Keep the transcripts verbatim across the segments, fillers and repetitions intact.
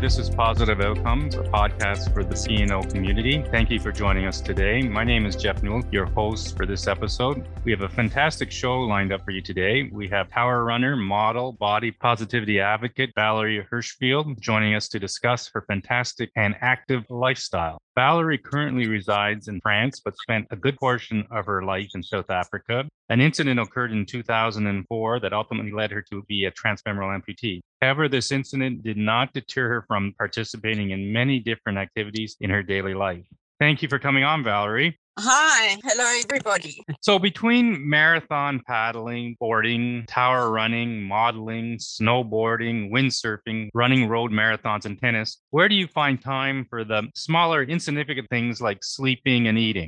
This is Positive Outcomes, a podcast for the C N O community. Thank you for joining us today. My name is Jeff Newell, your host for this episode. We have a fantastic show lined up for you today. We have tower runner, model, body positivity advocate, Valerie Hirschfield, joining us to discuss her fantastic and active lifestyle. Valerie currently resides in France, but spent a good portion of her life in South Africa. An incident occurred in two thousand four that ultimately led her to be a transfemoral amputee. However, this incident did not deter her from participating in many different activities in her daily life. Thank you for coming on, Valerie. Hi. Hello, everybody. So between marathon paddling, boarding, tower running, modeling, snowboarding, windsurfing, running road marathons, and tennis, where do you find time for the smaller, insignificant things like sleeping and eating?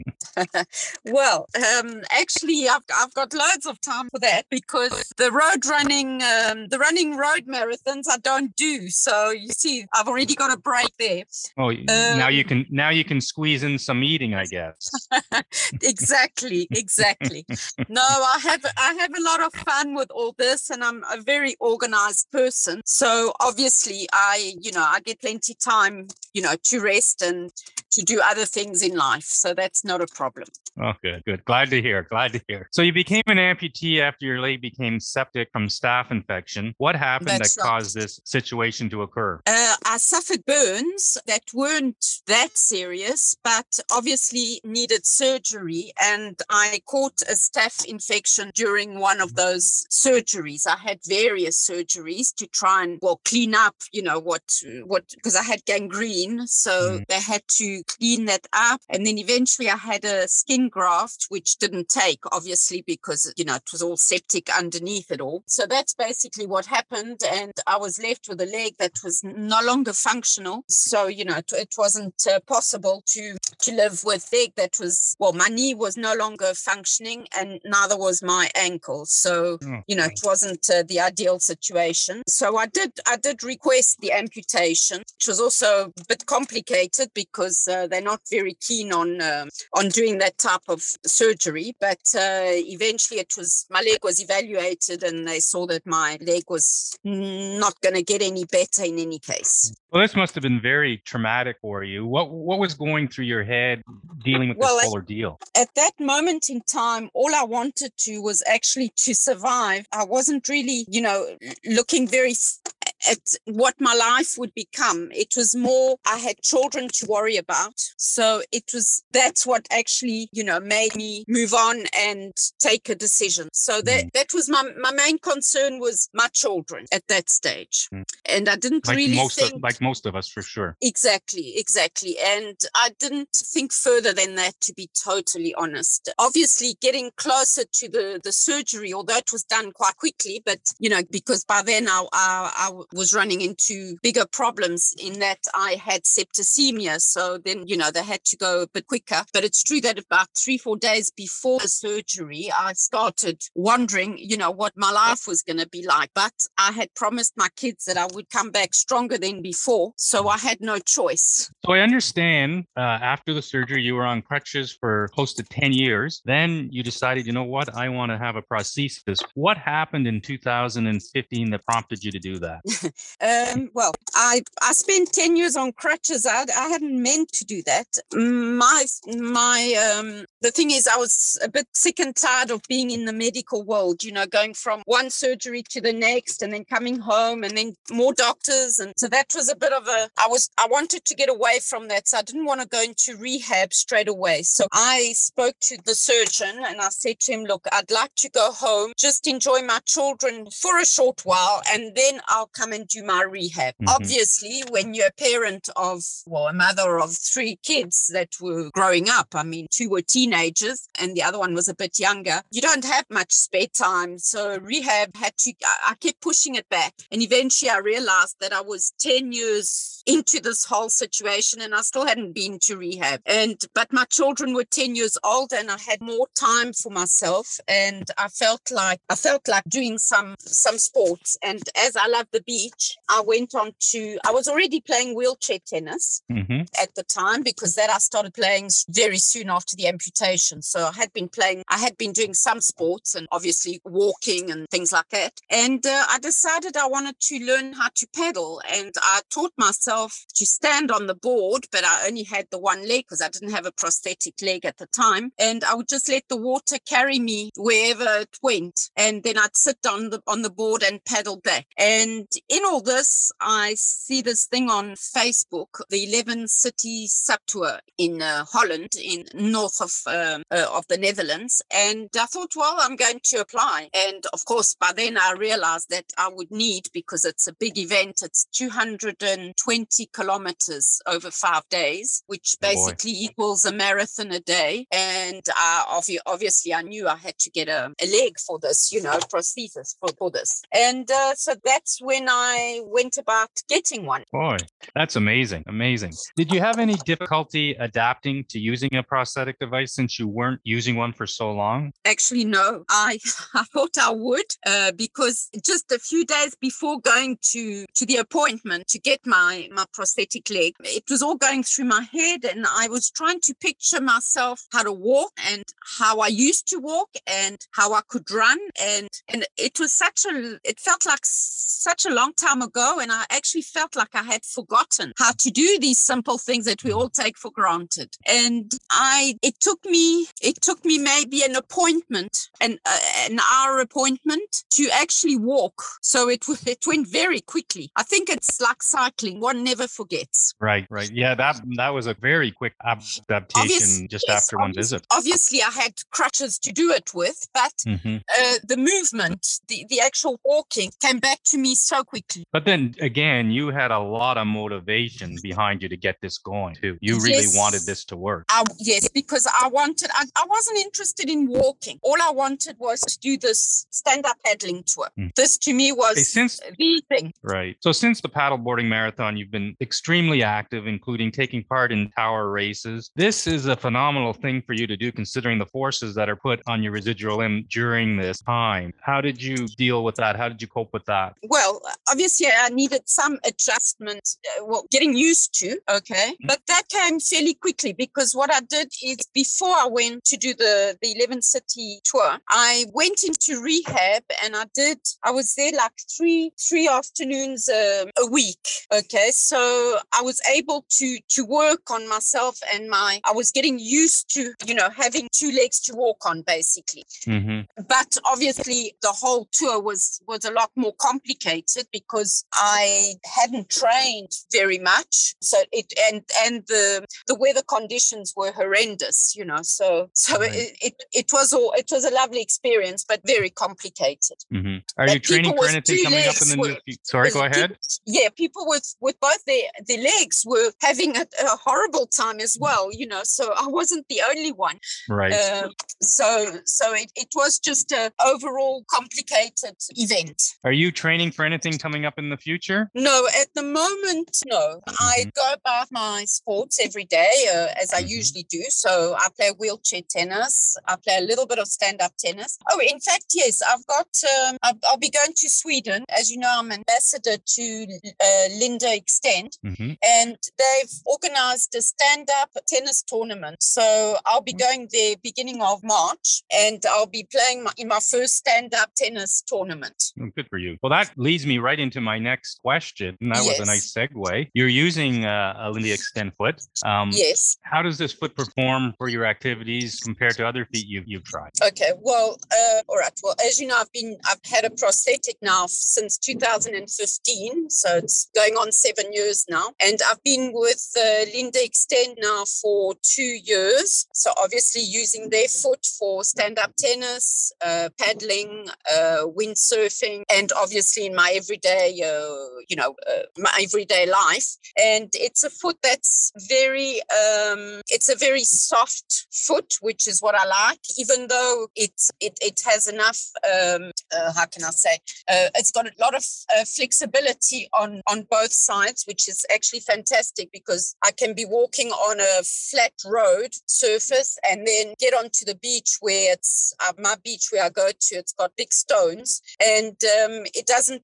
Well, um, actually, I've, I've got loads of time for that because the road running, um, the running road marathons, I don't do. So you see, I've already got a break there. Oh, Um, now you can now you can squeeze in some eating, I guess. exactly, exactly. No, I have I have a lot of fun with all this, and I'm a very organized person. So obviously, I you know I get plenty time you know to rest and to do other things in life. So that's not a problem. Oh, good, good. Glad to hear. Glad to hear. So you became an amputee after your leg became septic from staph infection. What happened That's that right. caused this situation to occur? Uh, I suffered burns that weren't that serious, but obviously needed surgery. And I caught a staph infection during one of those surgeries. I had various surgeries to try and, well, clean up, you know, what, what, because I had gangrene. So mm. they had to clean that up. And then eventually I had a skin graft, which didn't take, obviously, because, you know, it was all septic underneath it all. So that's basically what happened. And I was left with a leg that was no longer functional. So, you know, it, it wasn't uh, possible to, to live with leg that was, well, my knee was no longer functioning and neither was my ankle. So, oh, you know, it wasn't uh, the ideal situation. So I did, I did request the amputation, which was also a bit complicated because uh, they're not very keen on, um, on doing that type of surgery. But uh, eventually it was, my leg was evaluated and they saw that my leg was not going to get any better in any case. Well, this must have been very traumatic for you. What what was going through your head dealing with well, this whole ordeal? At that moment in time, all I wanted to was actually to survive. I wasn't really, you know, looking very at what my life would become. It was more, I had children to worry about. So it was, that's what actually, you know, made me move on and take a decision. So that, mm. that was my, my main concern was my children at that stage. Mm. And I didn't like really most think... Of, like most of us, for sure. Exactly, exactly. And I didn't think further than that, to be totally honest. Obviously, getting closer to the, the surgery, although it was done quite quickly, but, you know, because by then I, I, I was running into bigger problems in that I had septicemia. So then, you know, they had to go a bit quicker. But it's true that about three, four days before the surgery, I started wondering, you know, what my life was going to be like. But I had promised my kids that I would come back stronger than before. So I had no choice. So I understand uh, after the surgery, you were on crutches for close to ten years. Then you decided, you know what, I want to have a prosthesis. What happened in two thousand fifteen that prompted you to do that? um, well, I I spent ten years on crutches. I, I hadn't meant to do that. My, my, um, the thing is, I was a bit sick and tired of being in the medical world, you know, going from one surgery to the next and then coming home and then more doctors. And so that was a bit of a, I was, I wanted to get away from that. So I didn't want to go into rehab straight away. So I spoke to the surgeon and I said to him, look, I'd like to go home, just enjoy my children for a short while, and then I'll come and do my rehab. Mm-hmm. Obviously, when you're a parent of, well, a mother of three kids that were growing up, I mean, two were teenagers and the other one was a bit younger, you don't have much spare time. So rehab had to, I kept pushing it back. And eventually I realized that I was ten years into this whole situation and I still hadn't been to rehab. And, but my children were ten years old and I had more time for myself. And I felt like, I felt like doing some, some sports. And as I love the beach, I went on to, I was already playing wheelchair tennis Mm-hmm. at the time, because that I started playing very soon after the amputation. So I had been playing, I had been doing some sports and obviously walking and things like that. And uh, I decided I wanted to learn how to paddle. And I taught myself to stand on the board, but I only had the one leg because I didn't have a prosthetic leg at the time. And I would just let the water carry me wherever it went. And then I'd sit on the, on the board and paddle back. And in all this, I see this thing on Facebook, the eleven city subtour in uh, Holland, in north of um, uh, of the Netherlands. And I thought, well, I'm going to apply. And of course, by then I realized that I would need, because it's a big event, it's two hundred twenty kilometers over five days, which basically Boy. equals a marathon a day. And uh, obvi- obviously I knew I had to get a, a leg for this, you know, prosthesis for, for this. And uh, so that's when I went about getting one. Boy, that's amazing. Amazing. Did you have any difficulty adapting to using a prosthetic device since you weren't using one for so long? Actually, no. I, I thought I would uh, because just a few days before going to, to the appointment to get my, my prosthetic leg, it was all going through my head, and I was trying to picture myself how to walk and how I used to walk and how I could run. And, and it was such a, it felt like such a long time ago. And I actually felt like I had forgotten how to do these simple things that we all take for granted. And I, it took me, it took me maybe an appointment, an, uh, an hour appointment to actually walk. So it, it went very quickly. I think it's like cycling. One never forgets. Right, right. Yeah, that that was a very quick adaptation Obvious, just yes, after one visit. Obviously, I had crutches to do it with, but mm-hmm. uh, the movement, the, the actual walking came back to me so quickly. But then again, you had a lot of motivation behind you to get this going too. You really yes. wanted this to work. I, yes, because I wanted, I, I wasn't interested in walking. All I wanted was to do this stand-up paddling tour. Mm. This to me was hey, since, the thing. Right. So since the paddleboarding marathon, you've been extremely active, including taking part in tower races. This is a phenomenal thing for you to do, considering the forces that are put on your residual limb during this time. How did you deal with that? How did you cope with that? Well, obviously, I needed some adjustment, uh, well, getting used to, okay? Mm-hmm. But that came fairly quickly, because what I did is before I went to do the, the eleven city tour, I went into rehab, and I did, I was there like three, three afternoons um, a week, okay? So I was able to, to work on myself, and my, I was getting used to, you know, having two legs to walk on, basically. Mm-hmm. But obviously the whole tour was, was a lot more complicated because I hadn't trained very much. So it, and, and the, the weather conditions were horrendous, you know, so, so right. it, it, it was all, it was a lovely experience, but very complicated. Mm-hmm. Are but you training for anything coming up in the were, new future? Sorry, go ahead. People, yeah, people with, with both their, their legs were having a, a horrible time as well, you know, so I wasn't the only one. Right. Uh, so so it, it was just an overall complicated event. Are you training for anything coming up in the future? No, at the moment, no. Mm-hmm. I go about my sports every day, uh, as I mm-hmm. usually do. So I play wheelchair tennis. I play a little bit of stand-up tennis. Oh, in fact, yes, I've got, um, I'll, I'll be going to Sweden. As you know, I'm ambassador to uh, Linda Extend, mm-hmm. and they've organized a stand-up tennis tournament. So I'll be going there beginning of March, and I'll be playing my, in my first stand-up tennis tournament. Oh, good for you. Well, that leads me right into my next question. And that yes. was a nice segue. You're using uh, a Linda Extend foot. Um, yes. How does this foot perform for your activities compared to other feet you've, you've tried? Okay. Well, uh, all right. Well, as you know, I've been, I've had a prosthetic now since two thousand fifteen. So it's going on seven years now. And I've been with uh, Linda Extend now for two years. So obviously using their foot for stand-up tennis, uh, paddling, uh, windsurfing, and obviously in my everyday, uh, you know, uh, my everyday life. And it's a foot that's very, um, it's a very soft foot, which is what I like, even though it's, it, it has enough, um, uh, how can I say, uh, it's got a lot of uh, flexibility on, on both sides, which is actually fantastic because I can be walking on a flat road surface and then get onto the beach where it's, uh, my beach where I go to, it's got big stones, and um, it doesn't change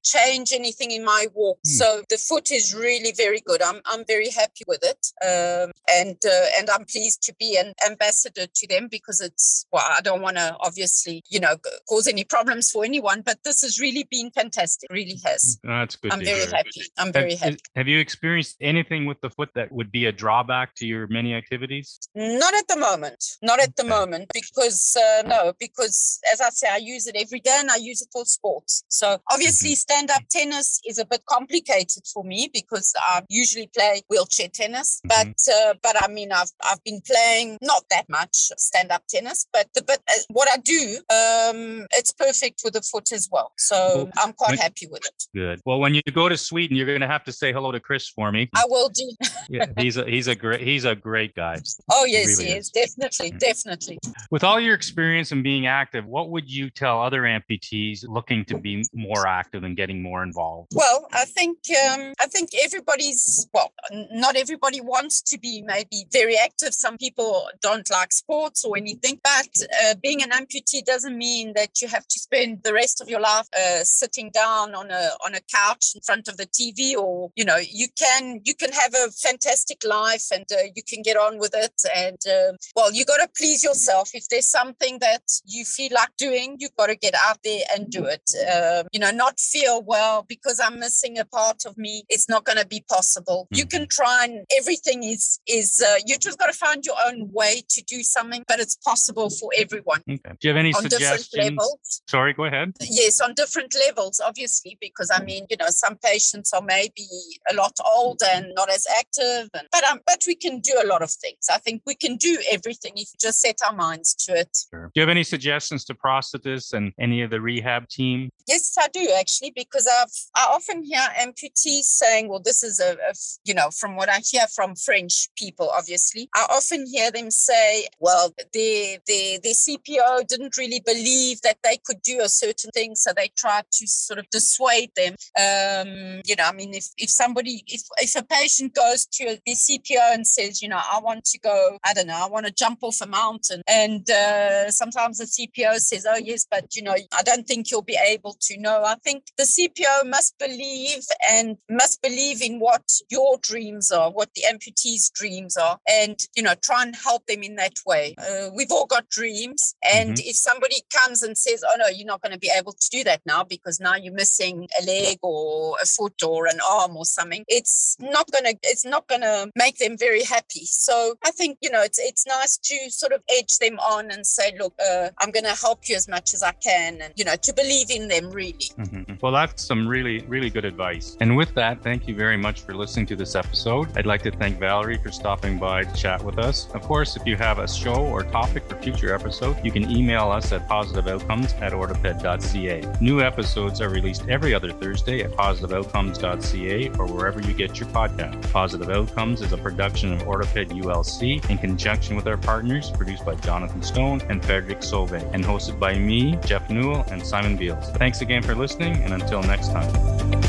change anything in my walk. Hmm. So the foot is really very good. I'm I'm very happy with it, um, and uh, and I'm pleased to be an ambassador to them because it's well, I don't want to obviously you know cause any problems for anyone, but this has really been fantastic. Really has. That's good. I'm to very hear. happy. I'm very have, happy. Have you experienced anything with the foot that would be a drawback to your many activities? Not at the moment. Not at the okay. moment because uh, no, because as I say, I use it every day and I use it for sports. So obviously, mm-hmm. stand-up tennis is a bit complicated for me because I usually play wheelchair tennis. Mm-hmm. But uh, but I mean, I've I've been playing not that much stand-up tennis, but the, but uh, what I do, um, it's perfect with the foot as well. So well, I'm quite when, happy with it. Good. Well, when you go to Sweden, you're going to have to say hello to Chris for me. I will do. yeah, he's a he's a great he's a great guy. Oh yes, he, really he is. is definitely mm-hmm. definitely. With all your experience in being active, what would you tell other amputees looking to be more active and getting more involved? Well, I think um, I think everybody's well, not everybody wants to be maybe very active. Some people don't like sports or anything, but uh, being an amputee doesn't mean that you have to spend the rest of your life uh, sitting down on a on a couch in front of the T V, or you know, you can you can have a fantastic life and uh, you can get on with it. And uh, well, you got to please yourself. If there's something that you feel like doing, you've got to get out there and do it. Um, you know, not feel, well, because I'm missing a part of me, it's not going to be possible. Mm-hmm. You can try, and everything is, is uh, you just got to find your own way to do something, but it's possible for everyone. Okay. Do you have any on suggestions? Different levels. Sorry, go ahead. Yes, on different levels, obviously, because I mean, you know, some patients are maybe a lot older and not as active, and, but um, but we can do a lot of things. I think we can do everything if we just set our minds to it. Sure. Do you have any suggestions to prosthetists and any of the rehab team? Yes, I do actually, because I've I often hear amputees saying, well, this is a, a you know, from what I hear from French people, obviously, I often hear them say, well, their their their C P O didn't really believe that they could do a certain thing, so they tried to sort of dissuade them. Um, you know, I mean, if if somebody, if if a patient goes to the C P O and says, you know, I want to go, I don't know, I want to jump off a mountain, and uh, sometimes the C P O says, oh yes, but you know, I don't think you'll be able to. No, I think the C P O must believe and must believe in what your dreams are, what the amputees' dreams are, and you know, try and help them in that way. Uh, we've all got dreams, and mm-hmm. if somebody comes and says, oh no, you're not going to be able to do that now because now you're missing a leg or a foot or an arm or something, it's not going to it's not going to make them very happy. So I think, you know, it's it's nice to sort of edge them on and say, look, uh, I'm going to help you as much as I can, and you know, to believe in them really. Mm-hmm. Well, that's some really, really good advice. And with that, thank you very much for listening to this episode. I'd like to thank Valerie for stopping by to chat with us. Of course, if you have a show or topic for future episodes, you can email us at positive outcomes at orthoped dot c a. New episodes are released every other Thursday at positive outcomes dot c a or wherever you get your podcast. Positive Outcomes is a production of Orthoped U L C in conjunction with our partners, produced by Jonathan Stone and Frederick Sauvé, and hosted by me, Jeff Newell, and Simon Beals. Thanks again for listening, and until next time.